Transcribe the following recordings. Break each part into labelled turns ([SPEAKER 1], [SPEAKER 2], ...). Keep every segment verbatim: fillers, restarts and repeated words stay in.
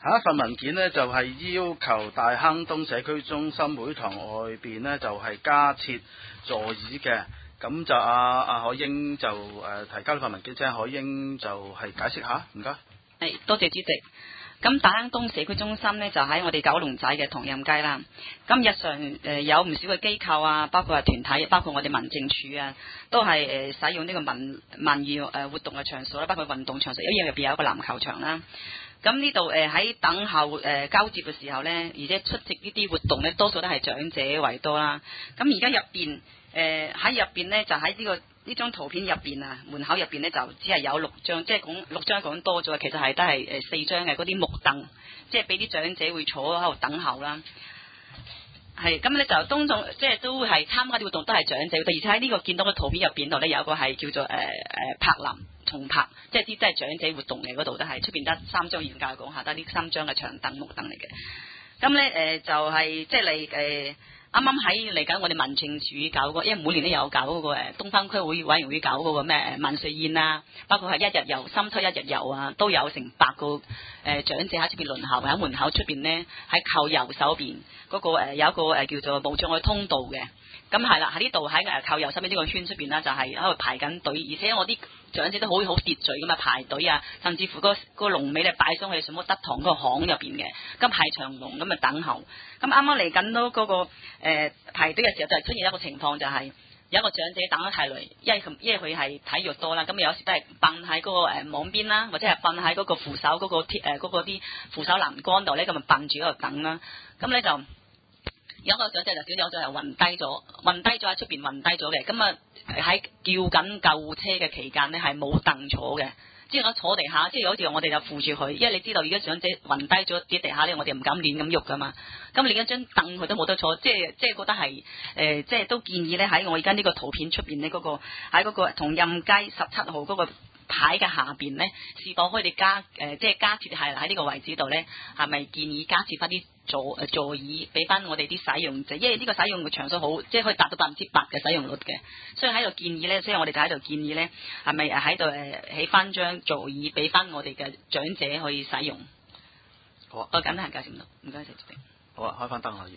[SPEAKER 1] 下一份文件呢，就係、是、要求大坑東社區中心會堂外邊呢，就係、是、加設座椅嘅。咁就阿阿海英就誒、呃、提交呢份文件，請海英就係解釋下，唔該。
[SPEAKER 2] 係，多謝主席。咁大坑東社區中心呢，就喺我哋九龍仔嘅同蔭街啦。咁日常誒、呃、有唔少嘅機構啊，包括係團體，包括我哋民政處啊，都係誒、呃、使用呢個民民娛誒活動嘅場所啦，包括運動場所，因為入邊有一個籃球場啦。咁呢度誒喺等候誒、呃、交接嘅時候呢，而且出席呢啲活動呢，多數都係長者為多啦。咁而家入邊誒喺入邊呢，就喺呢、這個呢張圖片入邊啊，門口入邊呢，就只係有六張，即係講六張講多咗，其實係都係誒四張嘅嗰啲木凳，即係俾啲長者會坐喺度等候啦。係咁咧，就當眾即係都係參加啲活動都係長者，而且喺呢個見到嘅圖片入邊度呢，有一個係叫做誒誒、呃呃、柏林重柏，即係啲即係長者活動嘅嗰度都係出邊得三張，嚴格講下得呢三張嘅長凳木凳嚟嘅。咁咧誒就係即係嚟誒。啱啱喺嚟緊，我哋民政處搞過，因為每年都有搞嗰個誒東方區會委員會搞嗰個咩誒萬歲宴啊，包括係一日遊、深秋一日遊啊，都有成百個誒、呃、長者喺出邊輪候，喺門口出邊呢，喺靠右手邊嗰、嗰個、呃、有一個誒叫做無障礙通道嘅。咁係啦，喺呢度喺誒靠右手邊呢個圈出邊啦，就係喺度排緊隊，而且我啲長者都好好秩序咁啊排隊啊，甚至乎、嗰個、嗰個龍尾咧擺上去什麼德堂嗰個巷入邊嘅，咁排長龍咁啊等候。咁啱啱嚟緊到嗰個誒、呃、排隊嘅時候，就係出現一個情況，就係、是、有一個長者等得太耐，因為佢因為佢係體弱多啦，咁有時都係瞓喺嗰個誒網邊啦，或者係瞓喺嗰個扶手嗰、嗰個鐵誒嗰個啲扶手欄杆度咧，咁咪瞓住喺度等啦。咁咧就有一個長者就小長者就暈低咗，暈低咗喺出邊暈低咗嘅，咁啊喺叫緊救護車嘅期間呢，係冇凳坐嘅。即係我坐地下，即係好似我哋就扶住佢，因為你知道，如果長者暈低咗跌地下咧，我哋唔敢亂咁喐噶嘛。咁另一張凳佢都冇得坐，即係即係覺得係誒、呃，即係都建議咧喺我而家呢個圖片出邊呢嗰個喺嗰個同蔭街十七號嗰個牌嘅下邊呢，是否可以加誒、呃，即係加設係喺呢個位置度呢？係咪建議加設翻啲座誒座椅俾翻我哋啲使用者？因為呢個使用嘅場所好，即係可以達到百分之百嘅使用率嘅，所以喺度建議呢，所以我哋就喺度建議呢，係咪誒喺度誒起翻張座椅俾翻我哋嘅長者可以使用？
[SPEAKER 1] 好啊，
[SPEAKER 2] 我簡單介紹唔到，唔該曬主席。
[SPEAKER 1] 好啊，開翻燈可以。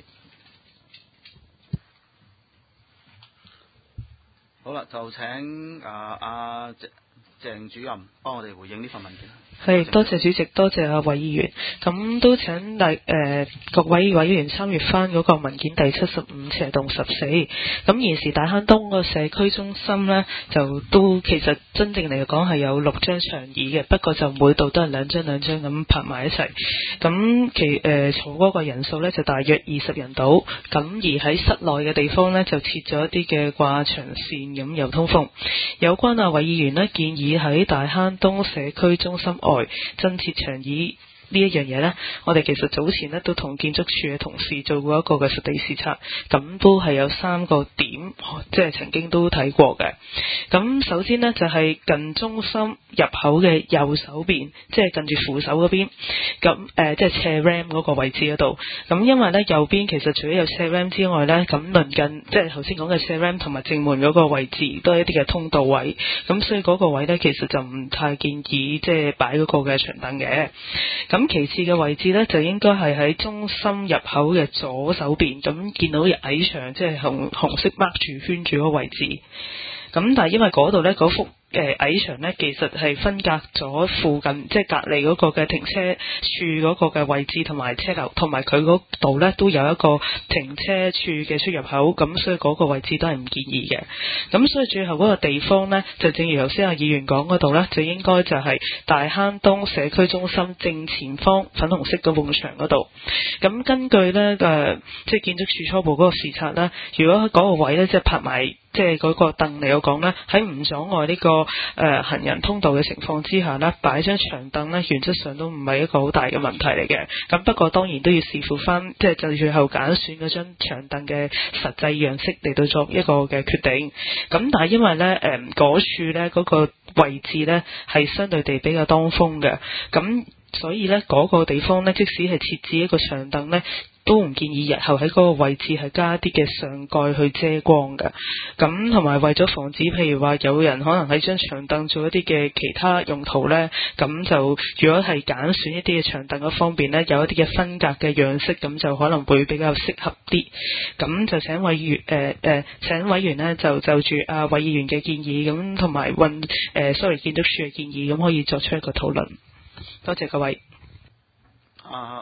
[SPEAKER 1] 好啦，就請啊阿鄭鄭主任幫我哋回應呢份文件。
[SPEAKER 3] 係，多謝主席，多謝阿韋議員。咁都請第誒、呃、各位委員參閱翻嗰個文件第七十五斜棟十四。咁現時大坑東個社區中心呢，就都其實真正嚟講係有六張長椅嘅，不過就每度都係兩張兩張咁拍埋一齊。咁其誒、呃、坐嗰個人數呢，就大約二十人到。咁而喺室內嘅地方呢，就設咗一啲嘅掛牆線咁有通風。有關阿韋議員呢，建議喺大坑東社區中心外增設長椅呢一樣嘢呢，我哋其實早前呢都同建築署嘅同事做過一個嘅實地視察，咁都係有三個點，即係曾經都睇過嘅。咁首先呢，就係、是、近中心入口嘅右手邊，即係近住扶手嗰邊，咁誒即係斜 ram 嗰個位置嗰度。咁因為呢右邊其實除咗有斜 ram 之外呢，咁鄰近即係頭先講嘅斜 ram 同埋正門嗰個位置都係一啲嘅通道位，咁所以嗰個位呢，其實就唔太建議即係擺嗰個嘅長凳嘅。咁其次嘅位置呢，就應該係喺中心入口嘅左手邊，咁見到矮牆，即係紅紅色 mark 住圈住嗰個位置。咁但係因為嗰度呢，嗰幅誒、呃、矮牆呢，其實係分隔咗附近即係隔離嗰個嘅停車處嗰個嘅位置同埋車流，同埋佢嗰度呢都有一個停車處嘅出入口，咁所以嗰個位置都係唔建議嘅。咁所以最後嗰個地方呢，就正如頭先阿議員講嗰度呢，就應該就係大坑東社區中心正前方粉紅色嘅埲牆嗰度。咁根據呢，誒、呃，即係建築署初步嗰個視察啦，如果嗰個位呢，即係拍埋即係嗰個凳嚟講呢，喺唔阻礙呢、這個誒、呃、行人通道嘅情況之下呢，擺張長凳呢，原則上都唔係一個好大嘅問題嚟嘅。咁不過當然都要視乎翻，即係就最後揀選嗰張長凳嘅實際樣式嚟到作一個嘅決定。咁但係因為呢，誒嗰處呢嗰個位置呢係相對地比較當風嘅，咁所以呢嗰、那個地方呢，即使係設置一個長凳呢， 都唔建議日後喺嗰個位置係加啲嘅上蓋去遮光嘅。咁同埋為咗防止譬如話有人可能喺張長凳做一啲嘅其他用途呢，咁就如果係揀選一啲嘅長凳嗰方面呢，有一啲嘅分隔嘅樣式，咁就可能會比較適合啲。咁就請委員誒誒請委員呢，就就住啊委員嘅建議，咁同埋運誒 sorry 建築署嘅建議，咁可以作出一個討論。多謝各位。
[SPEAKER 1] 啊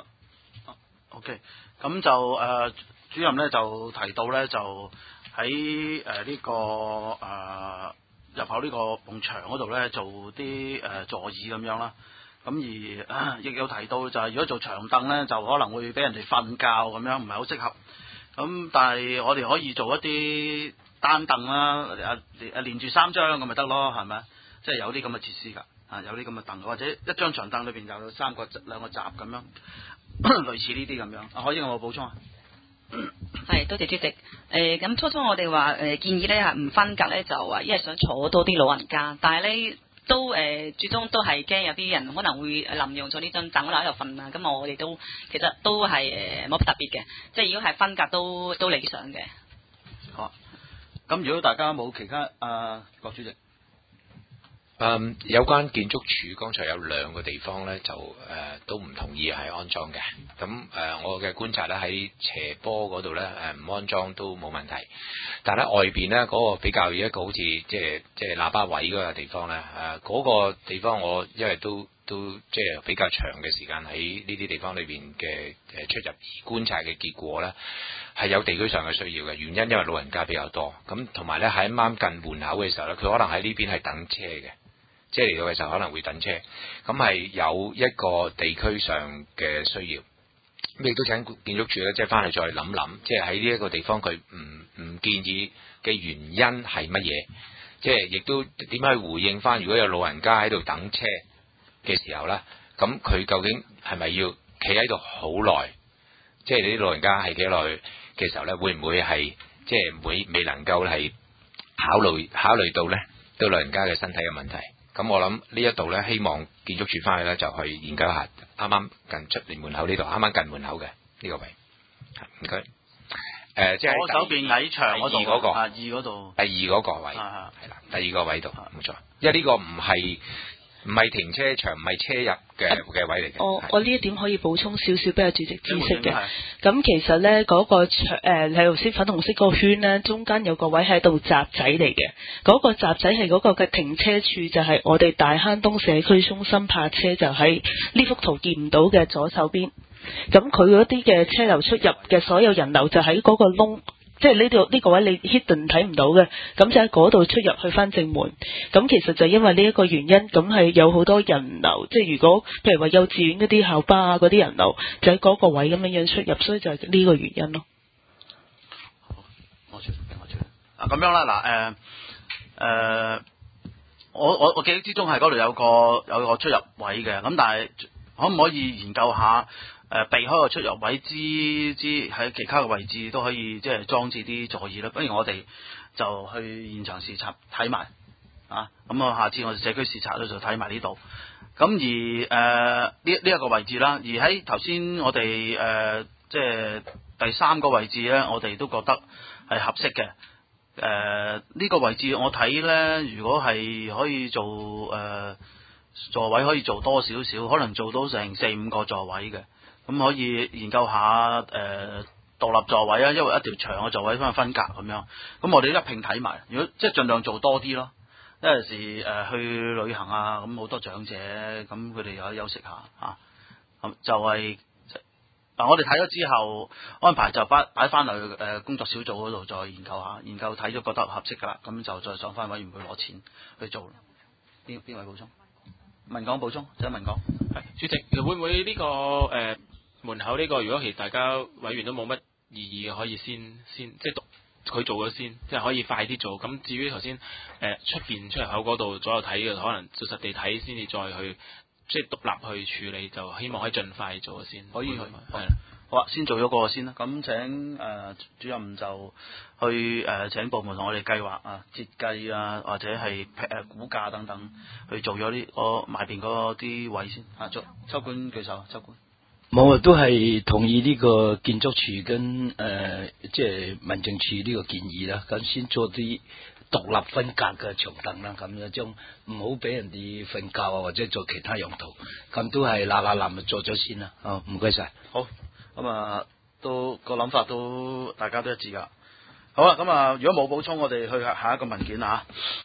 [SPEAKER 1] ，OK，咁就誒、呃、主任咧就提到咧就喺誒呢個誒、呃、入口呢個埲牆嗰度咧做啲誒、呃、座椅咁樣啦。咁而亦、呃、有提到就係如果做長凳咧，就可能會俾人哋瞓覺咁樣，唔係好適合。咁但係我哋可以做一啲單凳啦，誒誒連住三張咁咪得咯，係咪？即係有啲咁嘅設施㗎。啊，有啲咁嘅凳，或者一張長凳裏邊有三個兩個閘咁樣，類似呢啲咁樣。啊，可以有冇補充啊？
[SPEAKER 2] 係，多謝主席。誒、呃，咁初初我哋話誒建議咧係唔分隔咧，就話一係想坐多啲老人家，但係咧都誒、呃、最終都係驚有啲人可能會臨用咗呢張凳喺度瞓啊。咁我哋都其實都係誒冇特別嘅，即係如果係分隔都都理想嘅。
[SPEAKER 1] 好，咁如果大家冇其他啊，郭主席。
[SPEAKER 4] 嗯，有關建築署剛才有兩個地方咧，就誒、呃、都唔同意係安裝嘅。咁誒、呃，我嘅觀察咧喺斜坡嗰度咧，誒唔安裝都冇問題。但係喺外邊咧嗰個比較一個好似即係即係喇叭位嗰個地方咧，誒、呃、嗰、嗰個地方我因為都都即係比較長嘅時間喺呢啲地方裏邊嘅誒出入而觀察嘅結果咧，係有地區上嘅需要嘅原因，因為老人家比較多。咁同埋咧喺啱啱近門口嘅時候咧，佢可能喺呢邊係等車嘅。即係嚟到嘅時候可能會等車，咁係有一個地區上嘅需要，咁亦都請建築署咧，即係翻去再諗諗，即係喺呢一個地方佢唔唔建議嘅原因係乜嘢？即係亦都點樣去回應翻？如果有老人家喺度等車嘅時候咧，咁佢究竟係咪要企喺度好耐？即係你啲老人家係幾耐嘅時候咧，會唔會係即係會未能夠係考慮考慮到咧對老人家嘅身體嘅問題？咁我諗呢一度咧，希望建築署翻去咧就去研究下，啱啱近出嚟門口呢度，啱啱近門口嘅呢個位，唔該。誒、呃，即係
[SPEAKER 1] 左手邊矮牆嗰度，
[SPEAKER 4] 嗰個，
[SPEAKER 1] 啊二嗰度，
[SPEAKER 4] 第二嗰個位，係啦，第二個位度，冇錯。因為呢個唔係唔係停車場，唔係車入嘅嘅位嚟嘅。
[SPEAKER 3] 我我呢一點可以補充少少俾阿主席知識嘅。咁其實咧嗰、那個牆誒，你頭先粉紅色嗰個圈咧，中間有個位喺度閘仔嚟嘅。嗰、那個閘仔係嗰個嘅停車處，就係我哋大坑東社區中心泊車，就喺呢幅圖見唔到嘅左手邊。咁佢嗰啲嘅車流出入嘅所有人流就喺嗰個窿。即係呢度呢個位你 hidden 睇唔到嘅，咁就喺嗰度出入去翻正門。咁其實就因為呢一個原因，咁係有好多人流。即係如果譬如話幼稚園嗰啲校巴啊嗰啲人流，就喺嗰個位咁樣樣出入，所以就係呢個原因咯。
[SPEAKER 1] 好，我出，我出。啊，咁樣啦，嗱，誒誒，我我我記憶之中係嗰度有個有個出入位嘅，咁但係可唔可以研究下？誒、呃、避開個出入位之之喺其他嘅位置都可以即係裝置啲座椅啦。不如我哋就去現場視察睇埋啊。咁我下次我哋社區視察咧就睇埋呢度。咁而誒呢呢一個位置啦，而喺頭先我哋誒、呃、即係第三個位置咧，我哋都覺得係合適嘅。誒、呃、呢、這個位置我睇咧，如果係可以做誒、呃、座位可以做多少少，可能做到成四五個座位嘅。咁可以研究下誒、呃、獨立座位啊，因為一條長嘅座位分分隔咁樣。咁我哋一併睇埋，如果即係盡量做多啲咯。有陣時誒、呃、去旅行啊，咁好多長者，咁佢哋有得休息下嚇。咁、啊、就係、是、嗱，我哋睇咗之後安排就擺擺翻去誒工作小組嗰度再研究下，研究睇咗覺得合適㗎啦，咁就再上翻委員會攞錢去做。邊邊位補充？文講補充，請文講。
[SPEAKER 5] 係主席，其實會唔會呢、這個誒？呃門口呢個，如果其實大家委員都冇乜異議嘅，可以先先即係讀佢做咗先，即係可以快啲做。咁至於頭先誒出邊出入口嗰度左右睇嘅，可能做實地睇先至再去即係獨立去處理，就希望可以盡快做咗先。
[SPEAKER 1] 可以去係
[SPEAKER 5] 係
[SPEAKER 1] 好啊，先做咗個先啦。咁請誒、呃、主任就去誒、呃、請部門同我哋計劃啊、設計啊，或者係誒估價等等，去做咗啲我埋邊嗰啲位先啊。周周官舉手，周官。
[SPEAKER 6] 冇啊，都係同意呢個建築署跟誒即係民政處呢個建議啦，咁先做啲獨立分隔嘅長凳啦，咁樣將唔好俾人哋瞓覺啊，或者做其他用途，咁都係嗱嗱臨就做咗先啦。哦，唔該晒。
[SPEAKER 1] 好，咁啊，都個諗法都大家都一致噶。好啦，咁啊，如果冇補充，我哋去下下一個文件啊。